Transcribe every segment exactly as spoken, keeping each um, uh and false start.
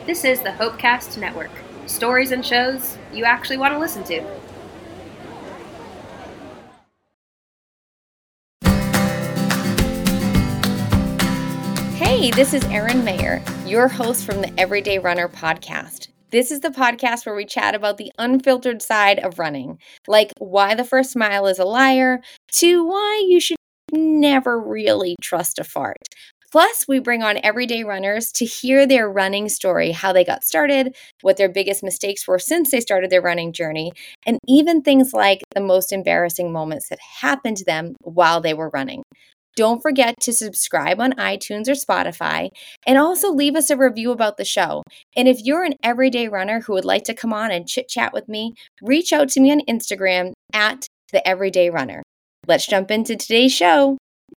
This is the Hopecast Network. Stories and shows you actually want to listen to. Hey, this is Erin Mayer, your host from the Everyday Runner podcast. This is the podcast where we chat about the unfiltered side of running, like why the first mile is a liar, to why you should never really trust a fart. Plus, we bring on everyday runners to hear their running story, how they got started, what their biggest mistakes were since they started their running journey, and even things like the most embarrassing moments that happened to them while they were running. Don't forget to subscribe on iTunes or Spotify, and also leave us a review about the show. And if you're an everyday runner who would like to come on and chit chat with me, reach out to me on Instagram at the Everyday Runner. Let's jump into today's show.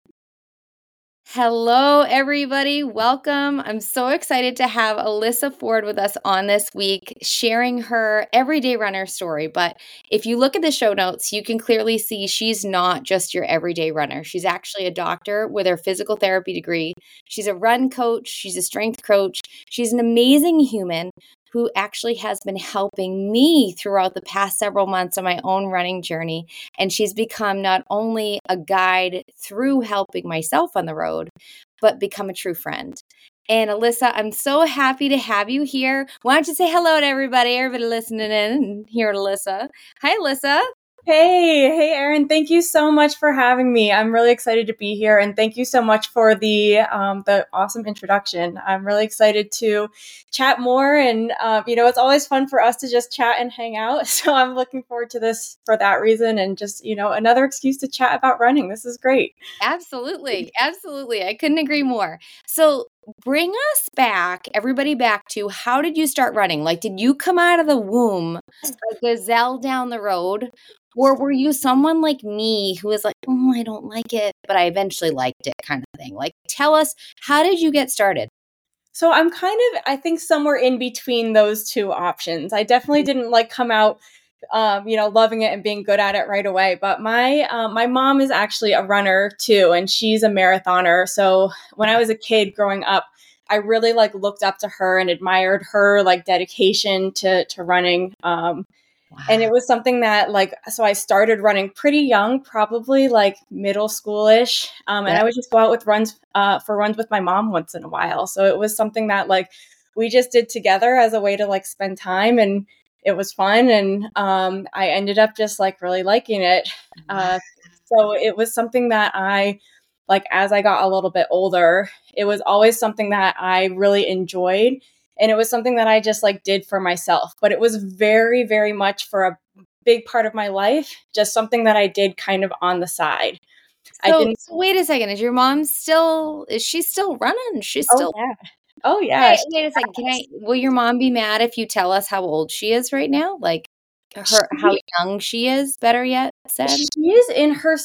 Hello, everybody. Welcome. I'm so excited to have Alyssa Ford with us on this week, sharing her everyday runner story. But if you look at the show notes, you can clearly see she's not just your everyday runner. She's actually a doctor with her physical therapy degree. She's a run coach. She's a strength coach. She's an amazing human who actually has been helping me throughout the past several months on my own running journey. And she's become not only a guide through helping myself on the road, but become a true friend. And Alyssa, I'm so happy to have you here. Why don't you say hello to everybody, everybody listening in and hear Alyssa. Hi, Alyssa. Hey, hey, Erin. Thank you so much for having me. I'm really excited to be here, and thank you so much for the um, the awesome introduction. I'm really excited to chat more, and uh, you know, it's always fun for us to just chat and hang out. So I'm looking forward to this for that reason, and just you know, another excuse to chat about running. This is great. Absolutely, absolutely. I couldn't agree more. So bring us back, everybody back to how did you start running? Like, did you come out of the womb a gazelle down the road? Or were you someone like me who was like, oh, I don't like it, but I eventually liked it kind of thing? Like, tell us, how did you get started? So I'm kind of, I think, somewhere in between those two options. I definitely didn't like come out, um, you know, loving it and being good at it right away. But my um, my mom is actually a runner too, and she's a marathoner. So when I was a kid growing up, I really like looked up to her and admired her like dedication to to running. Um, And it was something that like, so I started running pretty young, probably like middle schoolish. Um, and Yep. I would just go out with runs, uh, for runs with my mom once in a while. So it was something that like we just did together as a way to like spend time, and it was fun. And um, I ended up just like really liking it. Uh, so it was something that I like, as I got a little bit older, it was always something that I really enjoyed, and it was something that I just like did for myself. But it was very, very much for a big part of my life, just something that I did kind of on the side. I So, didn't. so wait a second. Is your mom still, is she still running? She's Oh still, yeah. Oh yeah. wait, wait a second. Can I, will your mom be mad if you tell us how old she is right now? Like her, how She, young she is, better yet said? she is in her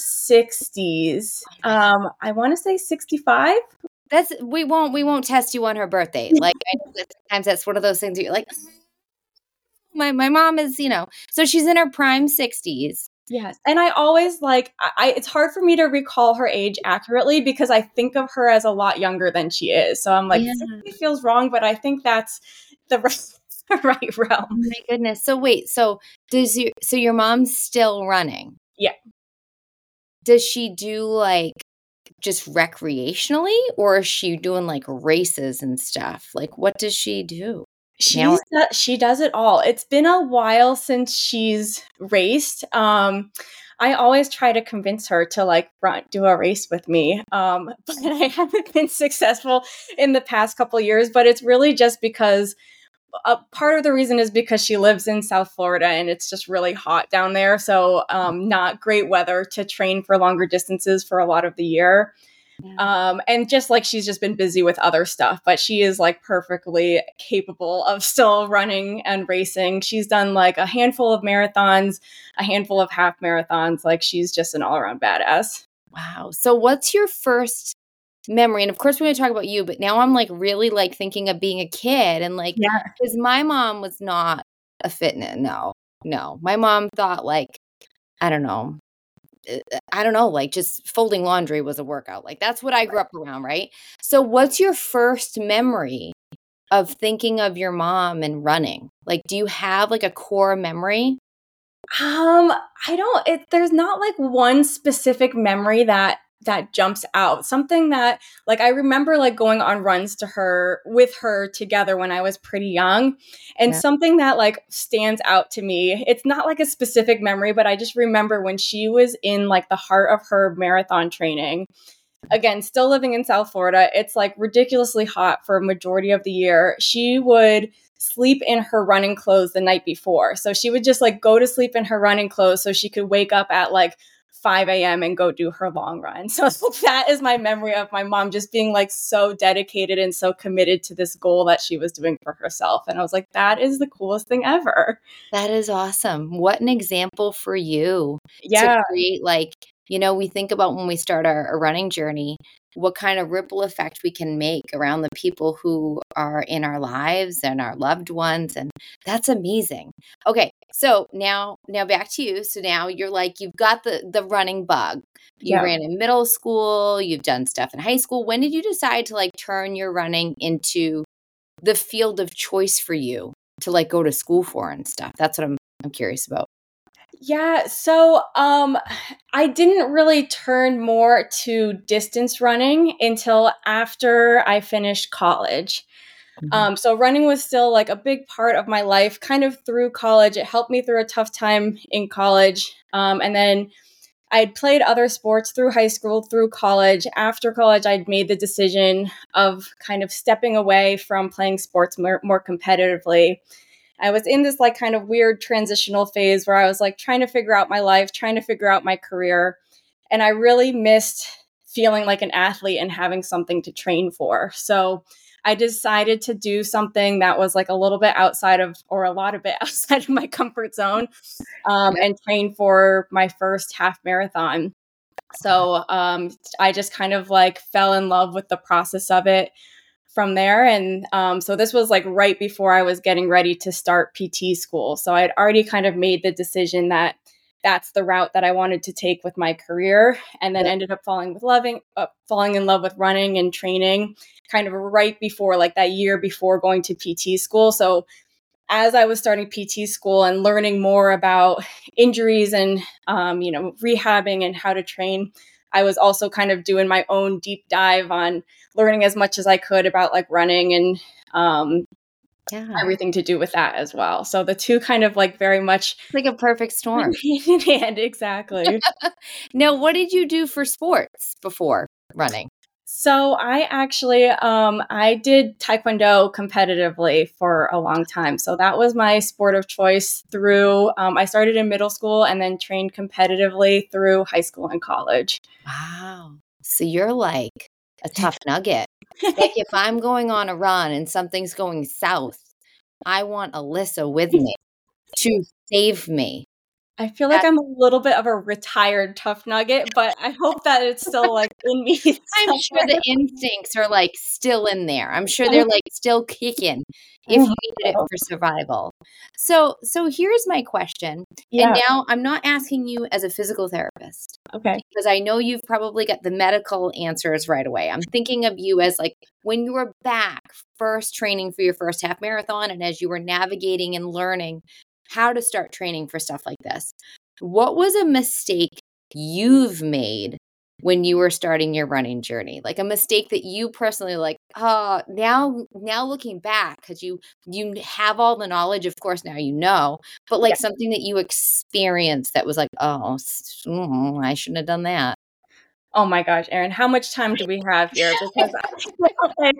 sixties. Um, I want to say sixty-five. That's, we won't, we won't test you on her birthday. Like, I know that sometimes that's one of those things you're like, my, my mom is, you know, so she's in her prime sixties. Yes. And I always like, I, I, it's hard for me to recall her age accurately because I think of her as a lot younger than she is. So I'm like, Yeah. sixty feels wrong, but I think that's the right, right Oh realm. my goodness. So wait, so does your, so your mom's still running? Yeah. Does she do like just recreationally, or is she doing like races and stuff? Like, what does she do? Now, She's do- she does it all. It's been a while since she's raced. Um, I always try to convince her to like run, do a race with me, um, but I haven't been successful in the past couple years. But it's really just because a part of the reason is because she lives in South Florida and it's just really hot down there. So, um, not great weather to train for longer distances for a lot of the year. yeah. Um, and just like she's just been busy with other stuff, but she is like perfectly capable of still running and racing. She's done like a handful of marathons, a handful of half marathons. Like she's just an all around badass. Wow. So what's your first memory? And of course, we're going to talk about you, but now I'm like really like thinking of being a kid and like, Yeah. because my mom was not a fitness. No, no. My mom thought like, I don't know. uh, I don't know, like just folding laundry was a workout. Like that's what I grew up around, right? So what's your first memory of thinking of your mom and running? Like, do you have like a core memory? Um, I don't, it, there's not like one specific memory that that jumps out. Something that like I remember like going on runs to her with her together when I was pretty young. And Yeah. something that like stands out to me, it's not like a specific memory, but I just remember when she was in like the heart of her marathon training. Again, still living in South Florida, it's like ridiculously hot for a majority of the year. She would sleep in her running clothes the night before. So she would just like go to sleep in her running clothes so she could wake up at like five a.m. and go do her long run. So that is my memory of my mom just being like so dedicated and so committed to this goal that she was doing for herself. And I was like, that is the coolest thing ever. That is awesome. What an example for you Yeah. to create, like, you know, we think about when we start our, our running journey, what kind of ripple effect we can make around the people who are in our lives and our loved ones. And that's amazing. Okay. So now, now back to you. So now you're like, you've got the, the running bug. You Yeah. ran in middle school, you've done stuff in high school. When did you decide to like turn your running into the field of choice for you to like go to school for and stuff? That's what I'm, I'm curious about. Yeah, so um I didn't really turn more to distance running until after I finished college. Mhm. Um, so running was still like a big part of my life, kind of through college. It helped me through a tough time in college. Um, and then I'd played other sports through high school, through college. After college, I'd made the decision of kind of stepping away from playing sports more, more competitively. I was in this like kind of weird transitional phase where I was like trying to figure out my life, trying to figure out my career. And I really missed feeling like an athlete and having something to train for. So I decided to do something that was like a little bit outside of, or a lot of bit outside of my comfort zone, um, Yep. and train for my first half marathon. So um, I just kind of like fell in love with the process of it from there. And um, so this was like right before I was getting ready to start P T school. So I had already kind of made the decision that that's the route that I wanted to take with my career, and then Yep. ended up falling with loving, uh, falling in love with running and training kind of right before, like that year before going to P T school. So as I was starting P T school and learning more about injuries and, um, you know, rehabbing and how to train, I was also kind of doing my own deep dive on learning as much as I could about like running and um, Yeah. everything to do with that as well. So the two kind of like very much It's like a perfect storm. hand in hand. Exactly. Now, what did you do for sports before running? So I actually, um, I did Taekwondo competitively for a long time. So that was my sport of choice through, um, I started in middle school and then trained competitively through high school and college. Wow. So you're like a tough nugget. Like if I'm going on a run and something's going south, I want Alyssa with me to save me. I feel like I'm a little bit of a retired tough nugget, but I hope that it's still like in me I'm sure somewhere. the instincts are like still in there. I'm sure they're like still kicking if you needed it for survival. So, so here's my question. And Yeah. now I'm not asking you as a physical therapist Okay. because I know you've probably got the medical answers right away. I'm thinking of you as like when you were back first training for your first half marathon and as you were navigating and learning how to start training for stuff like this. What was a mistake you've made when you were starting your running journey? Like a mistake that you personally like, oh, now now looking back, because you you have all the knowledge, of course, now you know, but like Yeah. something that you experienced that was like, oh, s- mm, I shouldn't have done that. Oh my gosh, Erin, how much time do we have here? Because I feel like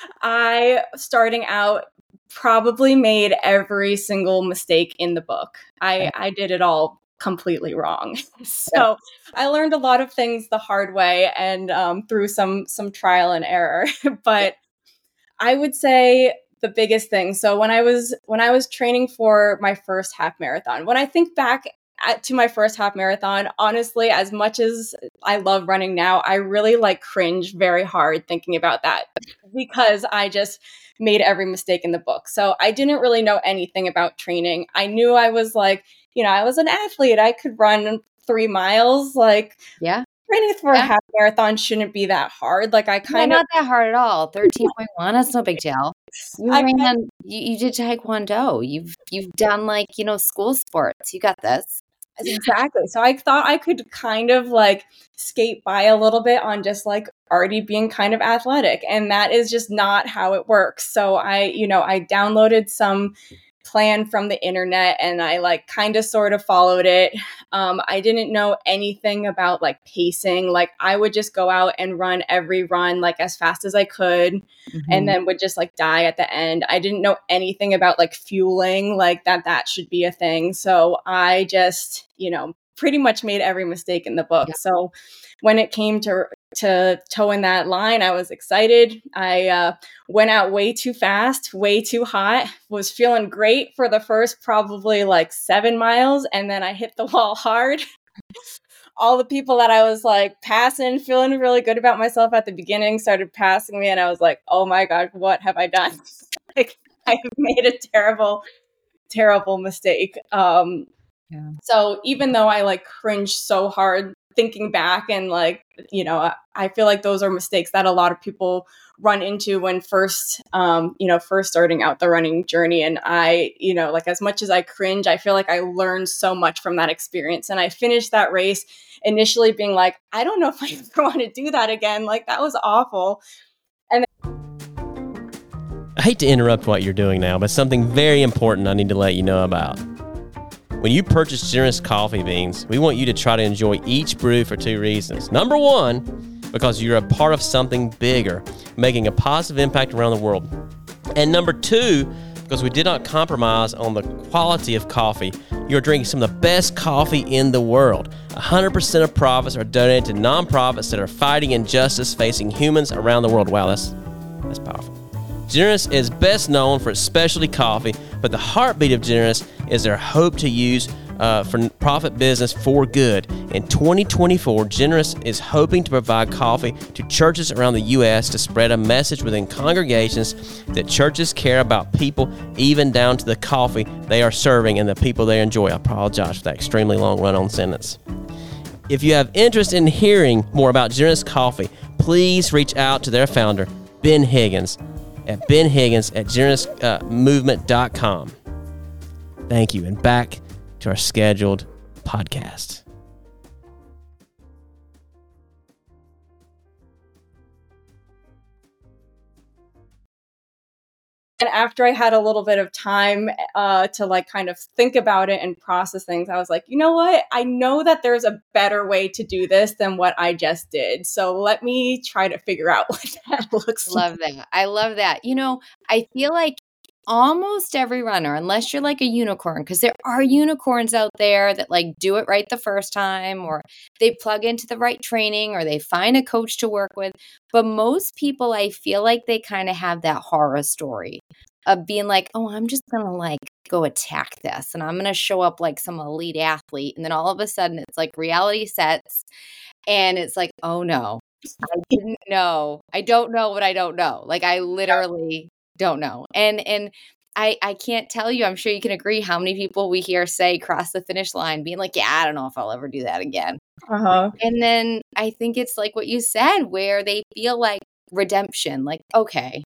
I, starting out, probably made every single mistake in the book. I, Right. I did it all completely wrong. Yep. So I learned a lot of things the hard way and um, through some some trial and error. But I would say the biggest thing. So when I was when I was training for my first half marathon, when I think back at, to my first half marathon, honestly, as much as I love running now, I really like cringe very hard thinking about that because I just made every mistake in the book. So I didn't really know anything about training. I knew I was like, you know, I was an athlete. I could run three miles like Yeah. training for a Yeah. half marathon shouldn't be that hard. Like I Yeah, kind of, not that hard at all. thirteen point one, that's no big deal. You I kind ran, you, you did taekwondo. You've you've done like, you know, school sports. You got this. exactly. So I thought I could kind of like skate by a little bit on just like already being kind of athletic. And that is just not how it works. So I, you know, I downloaded some plan from the internet and I like kind of sort of followed it. Um, I didn't know anything about like pacing. Like I would just go out and run every run like as fast as I could Mm-hmm. and then would just like die at the end. I didn't know anything about like fueling, like that that should be a thing. So I just, you know, pretty much made every mistake in the book. Yeah. So when it came to to towing that line, I was excited. I uh, went out way too fast, way too hot, was feeling great for the first probably like seven miles. And then I hit the wall hard. All the people that I was like passing, feeling really good about myself at the beginning started passing me. And I was like, oh my God, what have I done? Like I have made a terrible, terrible mistake. Um, Yeah. So even though I like cringe so hard thinking back and like, you know, I, I feel like those are mistakes that a lot of people run into when first, um, you know, first starting out the running journey. And I, you know, like as much as I cringe, I feel like I learned so much from that experience. And I finished that race initially being like, I don't know if I ever want to do that again. Like that was awful. And I hate to interrupt what you're doing now, but something very important I need to let you know about. When you purchase Generous coffee beans, we want you to try to enjoy each brew for two reasons. Number one, because you're a part of something bigger, making a positive impact around the world. And number two, because we did not compromise on the quality of coffee. You're drinking some of the best coffee in the world. one hundred percent of profits are donated to nonprofits that are fighting injustice facing humans around the world. Wow, that's, that's powerful. Generous is best known for its specialty coffee, but the heartbeat of Generous is their hope to use uh, for profit business for good. In twenty twenty-four, Generous is hoping to provide coffee to churches around the U S to spread a message within congregations that churches care about people, even down to the coffee they are serving and the people they enjoy. I apologize for that extremely long run-on sentence. If you have interest in hearing more about Generous Coffee, please reach out to their founder, Ben Higgins, at Ben Higgins at generous movement dot com. Thank you, and back to our scheduled podcast. And after I had a little bit of time uh, to like kind of think about it and process things, I was like, you know what? I know that there's a better way to do this than what I just did. So let me try to figure out what that looks like. Love that. I love that. You know, I feel like almost every runner, unless you're like a unicorn, because there are unicorns out there that like do it right the first time, or they plug into the right training, or they find a coach to work with. But most people, I feel like they kind of have that horror story of being like, oh, I'm just going to like go attack this and I'm going to show up like some elite athlete. And then all of a sudden it's like reality sets and it's like, oh no, I didn't know. I don't know what I don't know. Like I literally don't know. And, and I, I can't tell you, I'm sure you can agree how many people we hear say cross the finish line being like, yeah, I don't know if I'll ever do that again. Uh-huh. And then I think it's like what you said, where they feel like redemption, like, okay,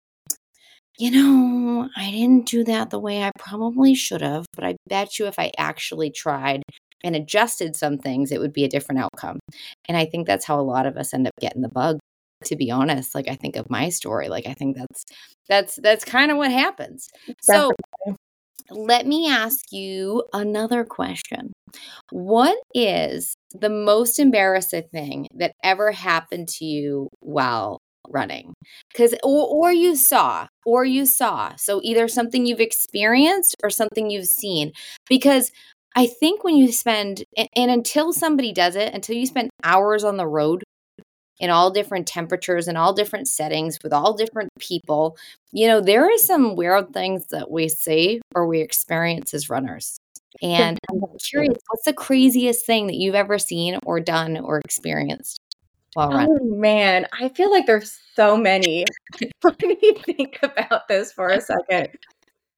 you know, I didn't do that the way I probably should have, but I bet you if I actually tried and adjusted some things, it would be a different outcome. And I think that's how a lot of us end up getting the bug, to be honest. Like I think of my story, like I think that's, that's, that's kind of what happens. So let me ask you another question. What is the most embarrassing thing that ever happened to you while running? Because or, or you saw or you saw so either something you've experienced or something you've seen, because I think when you spend and, and until somebody does it, until you spend hours on the road in all different temperatures and all different settings with all different people, you know, there are some weird things that we see or we experience as runners. And I'm curious, what's the craziest thing that you've ever seen or done or experienced while running? Oh man, I feel like there's so many. Let me think about this for a second.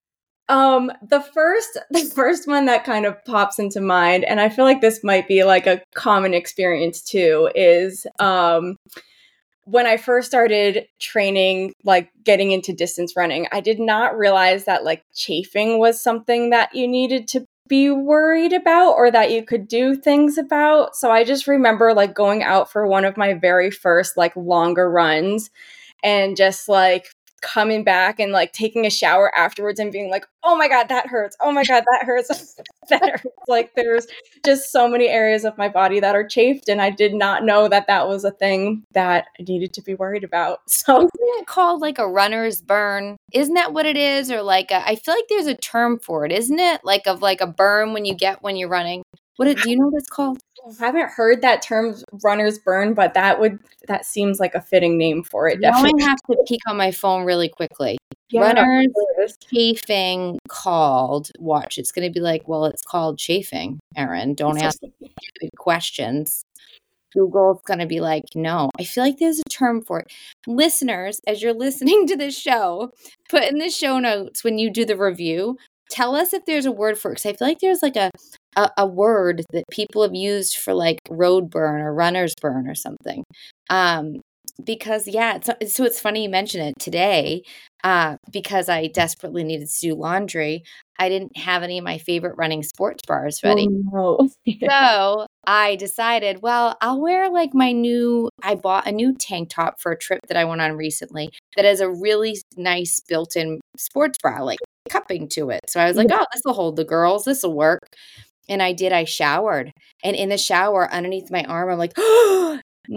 Um, the first, the first one that kind of pops into mind, and I feel like this might be like a common experience too, is um, when I first started training, like getting into distance running, I did not realize that like chafing was something that you needed to be worried about or that you could do things about. So I just remember like going out for one of my very first like longer runs and just like coming back and like taking a shower afterwards and being like, oh my God, that hurts. Oh my God, that hurts. That hurts. Like there's just so many areas of my body that are chafed. And I did not know that that was a thing that I needed to be worried about. So isn't it called like a runner's burn? Isn't that what it is? Or like, a, I feel like there's a term for it, isn't it? Like of like a burn when you get when you're running. What do you know what it's called? I haven't heard that term runner's burn, but that would, that seems like a fitting name for it. Now Definitely. I have to peek on my phone really quickly. Yeah, Runner's chafing called, watch, it's going to be like, well, it's called chafing, Erin. Don't ask stupid questions. Google's going to be like, no. I feel like there's a term for it. Listeners, as you're listening to this show, put in the show notes when you do the review, tell us if there's a word for it. Because I feel like there's like a, a, a word that people have used for like road burn or runner's burn or something. Um, because, yeah, it's, so it's funny you mention it today uh, because I desperately needed to do laundry. I didn't have any of my favorite running sports bras ready. Oh, no. So I decided, well, I'll wear like my new, I bought a new tank top for a trip that I went on recently that has a really nice built-in sports bra, like cupping to it. So I was like, oh, this will hold the girls. This will work. And I did. I showered. And in the shower, underneath my arm, I'm like, oh,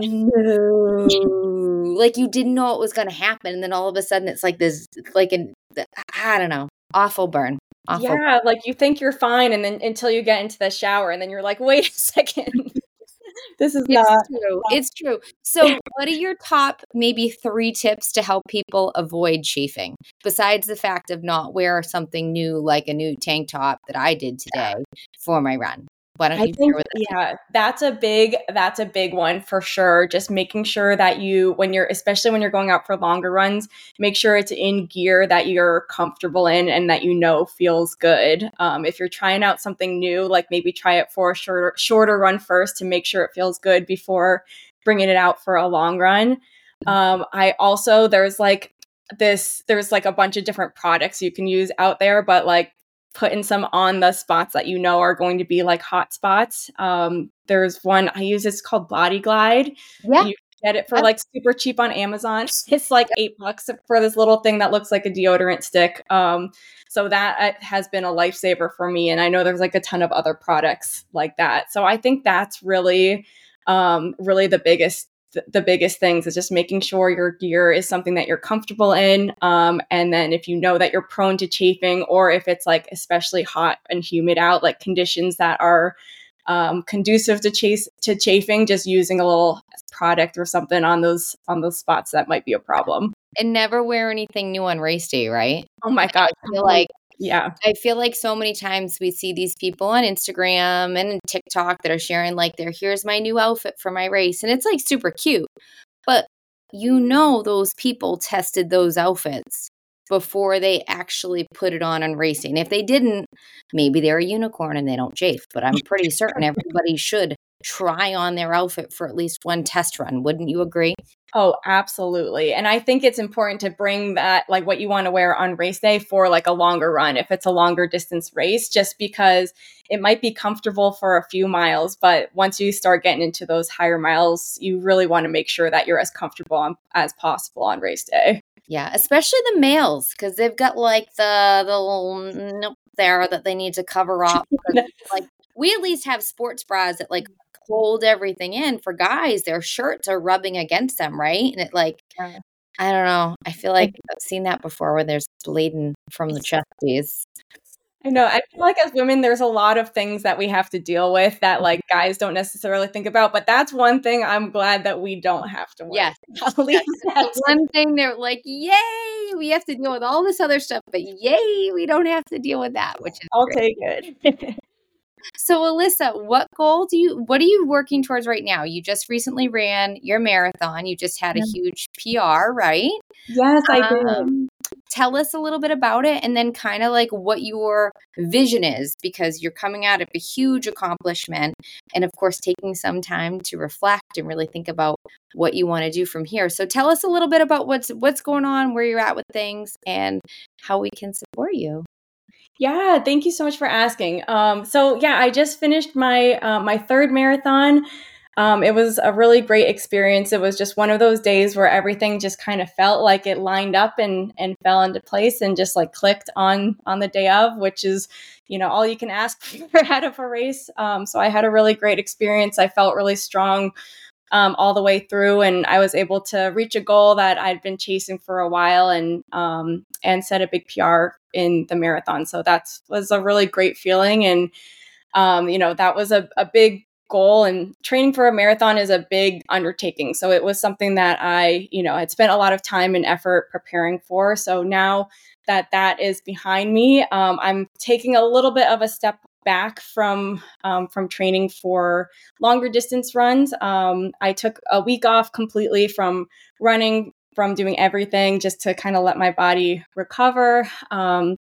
no. Like you didn't know it was going to happen. And then all of a sudden it's like this, like an, I don't know, awful burn. Awful. Yeah, like you think you're fine, and then until you get into the shower, and then you're like, wait a second. This is It's not true. It's true. So what are your top maybe three tips to help people avoid chafing besides the fact of not wear something new like a new tank top that I did today for my run? Why don't I you think, share with us? yeah, that's a big, that's a big one for sure. Just making sure that you, when you're, especially when you're going out for longer runs, make sure it's in gear that you're comfortable in and that you know feels good. Um, if you're trying out something new, like maybe try it for a shorter, shorter run first to make sure it feels good before bringing it out for a long run. Um, I also, there's like this, there's like a bunch of different products you can use out there, but like, putting some on the spots that you know are going to be like hot spots. Um, there's one I use, it's called Body Glide. Yeah. You get it for like super cheap on Amazon. It's like eight bucks for this little thing that looks like a deodorant stick. Um, so that has been a lifesaver for me. And I know there's like a ton of other products like that. So I think that's really, um, really the biggest the biggest things is just making sure your gear is something that you're comfortable in. Um, and then if you know that you're prone to chafing, or if it's like especially hot and humid out, like conditions that are um, conducive to chase to chafing, just using a little product or something on those on those spots that might be a problem. And never wear anything new on race day, right? Oh my God. I feel like Yeah. I feel like so many times we see these people on Instagram and TikTok that are sharing like their, here's my new outfit for my race. And it's like super cute. But you know, those people tested those outfits before they actually put it on on racing. If they didn't, maybe they're a unicorn and they don't chafe. But I'm pretty certain everybody should try on their outfit for at least one test run. Wouldn't you agree? Oh, absolutely. And I think it's important to bring that, like what you want to wear on race day for like a longer run, if it's a longer distance race, just because it might be comfortable for a few miles. But once you start getting into those higher miles, you really want to make sure that you're as comfortable on, as possible on race day. Yeah, especially the males, because they've got like the, the little nope there that they need to cover up. Like we at least have sports bras that like hold everything in. For guys, their shirts are rubbing against them, right? And it like, yeah. I don't know. I feel like I've seen that before where there's bleeding from the chesties. I know. I feel like as women, there's a lot of things that we have to deal with that like guys don't necessarily think about. But that's one thing I'm glad that we don't have to worry. Yes. At least that's one thing they're like, yay, we have to deal with all this other stuff, but yay, we don't have to deal with that, which is I'll great. take it. So Alyssa, what goal do you, what are you working towards right now? You just recently ran your marathon. You just had a huge P R, right? Yes, I did. Um, tell us a little bit about it and then kind of like what your vision is, because you're coming out of a huge accomplishment and of course taking some time to reflect and really think about what you want to do from here. So tell us a little bit about what's what's going on, where you're at with things, and how we can support you. Yeah, thank you so much for asking. Um, so yeah, I just finished my uh, my third marathon. Um, it was a really great experience. It was just one of those days where everything just kind of felt like it lined up and and fell into place and just like clicked on on the day of, which is, you know, all you can ask for ahead of a race. Um, so I had a really great experience. I felt really strong um, all the way through, and I was able to reach a goal that I'd been chasing for a while, and um, and set a big P R in the marathon. So that was a really great feeling, and um, you know, that was a, a big goal. And training for a marathon is a big undertaking. So it was something that I, you know, had spent a lot of time and effort preparing for. So now that that is behind me, um, I'm taking a little bit of a step back from um, from training for longer distance runs. Um, I took a week off completely from running, from doing everything, just to kind of let my body recover. Um,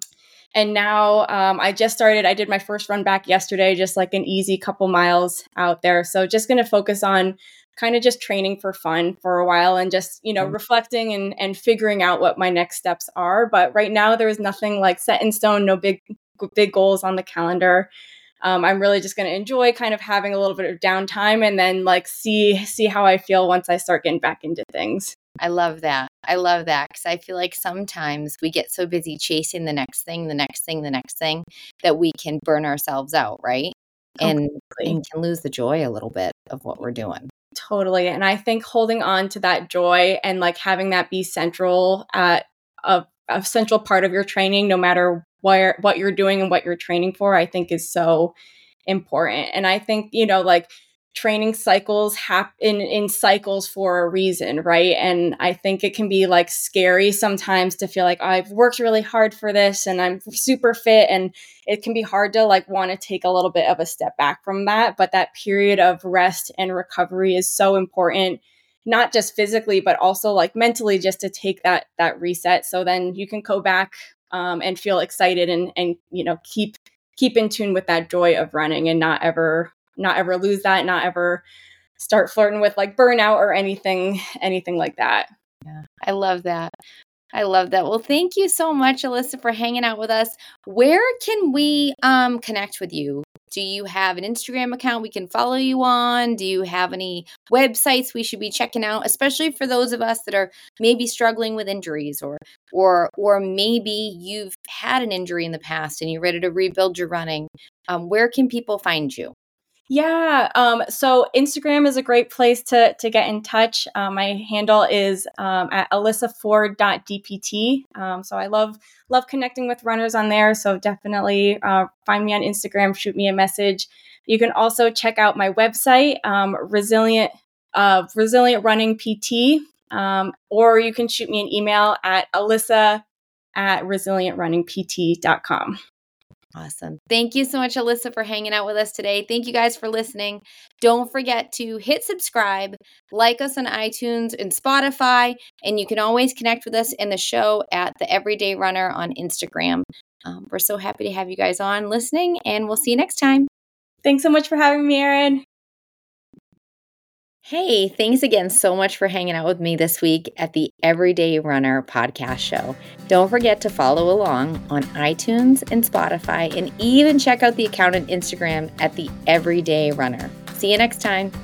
and now um, I just started, I did my first run back yesterday, just like an easy couple miles out there. So just going to focus on kind of just training for fun for a while and just, you know, mm-hmm. reflecting and, and figuring out what my next steps are. But right now there is nothing like set in stone, no big, big goals on the calendar. Um, I'm really just going to enjoy kind of having a little bit of downtime and then like see, see how I feel once I start getting back into things. I love that. I love that because I feel like sometimes we get so busy chasing the next thing, the next thing, the next thing that we can burn ourselves out, right? And, and can lose the joy a little bit of what we're doing. Totally. And I think holding on to that joy and like having that be central at a, a central part of your training, no matter where, what you're doing and what you're training for, I think is so important. And I think, you know, like training cycles happen in cycles for a reason, right? And I think it can be like scary sometimes to feel like oh, I've worked really hard for this and I'm super fit, and it can be hard to like want to take a little bit of a step back from that. But that period of rest and recovery is so important, not just physically, but also like mentally, just to take that that reset. So then you can go back um, and feel excited and and you know keep keep in tune with that joy of running and not ever. not ever lose that, not ever start flirting with like burnout or anything, anything like that. Yeah, I love that. I love that. Well, thank you so much, Alyssa, for hanging out with us. Where can we um, connect with you? Do you have an Instagram account we can follow you on? Do you have any websites we should be checking out, especially for those of us that are maybe struggling with injuries, or or or maybe you've had an injury in the past and you're ready to rebuild your running? Um, where can people find you? Yeah. Um, so Instagram is a great place to to get in touch. Uh, my handle is um, at alyssa ford dot d p t. Um, so I love love connecting with runners on there. So definitely uh, find me on Instagram, shoot me a message. You can also check out my website, um, Resilient uh, Resilient Running P T, um, or you can shoot me an email at alyssa at resilient running p t dot com. Awesome. Thank you so much, Alyssa, for hanging out with us today. Thank you guys for listening. Don't forget to hit subscribe, like us on iTunes and Spotify, and you can always connect with us in the show at The Everyday Runner on Instagram. Um, we're so happy to have you guys on listening, and we'll see you next time. Thanks so much for having me, Erin. Hey, thanks again so much for hanging out with me this week at the Everyday Runner podcast show. Don't forget to follow along on iTunes and Spotify, and even check out the account on Instagram at the Everyday Runner. See you next time.